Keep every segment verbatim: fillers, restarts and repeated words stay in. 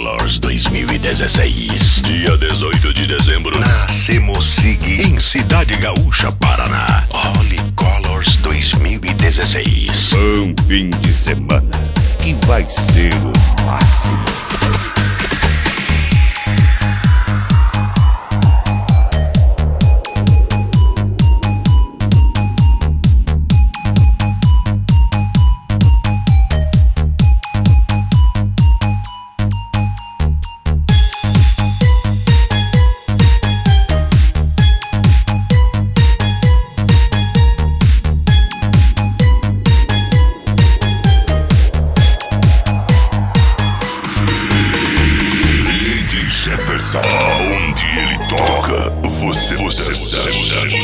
Colors dois mil e dezesseis. Dia dezoito de dezembro, na Semosig, em Cidade Gaúcha, Paraná. Holy Colors dois mil e dezesseis. Um fim de semana que vai ser o máximo. Aonde ele toca, você, você sabe.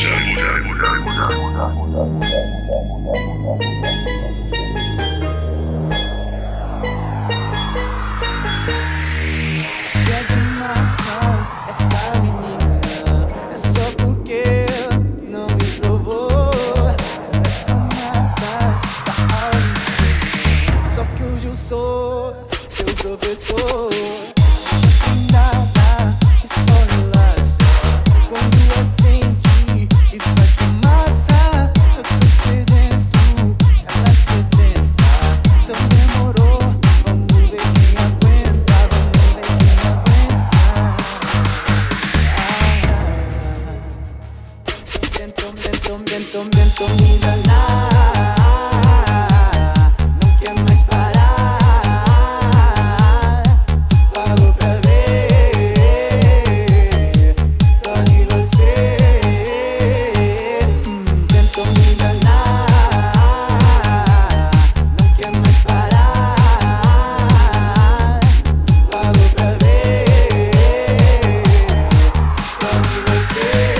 Essa menina é só porque não me provou. Ela é formada da aula, só que hoje eu sou teu professor. Vento, vento, vento, vento, me danar. Não quer mais parar. Pagou pra ver. Tô de você. Vento, me danar. Não quer mais parar. Pagou pra ver. Tô de você.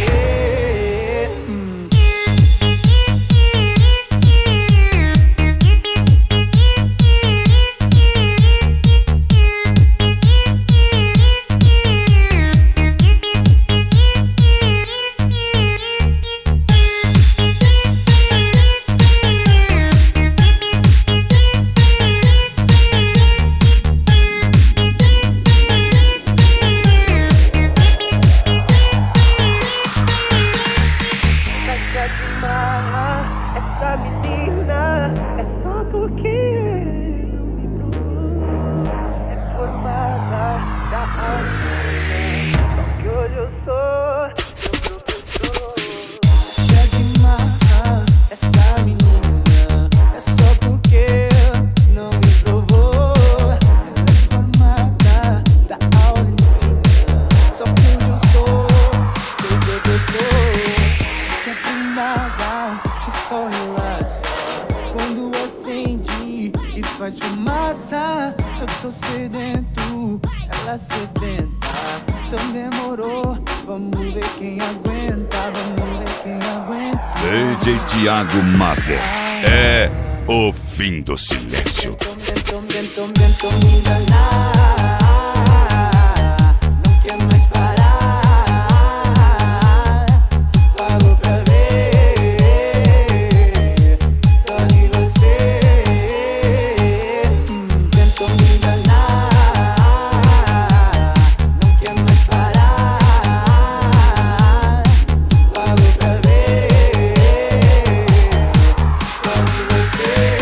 Essa menina é só porque não me provou. É formada da alma, só que hoje eu sou teu professor. Deixa de marrar essa menina, é só porque não me provou. Ela é formada da aula ensina, só que hoje eu sou teu professor. Diz que é prendada e só relaxa quando acende e faz fumaça. Eu tô sedento, ela sedenta. Então demorou, vamos ver quem aguenta. Vamos ver quem aguenta. D J Thiago Mazer é o fim do silêncio. Vento, vento, vento, me danar. Não quer mais parar. Pagou pra ver. Tô de você. Vento, me danar. Não quer mais parar. Pagou pra ver. Tô de você.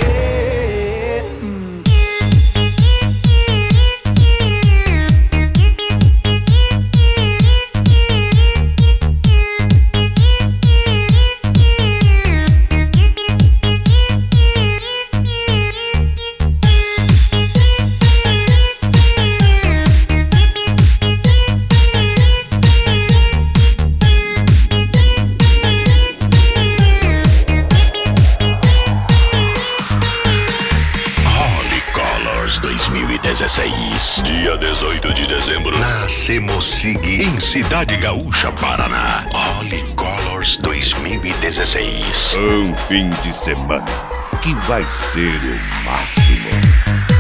dois mil e dezesseis. Dia dezoito de dezembro, na Semosig, em Cidade Gaúcha, Paraná. Holy Colors dois mil e dezesseis. Um fim de semana que vai ser o máximo.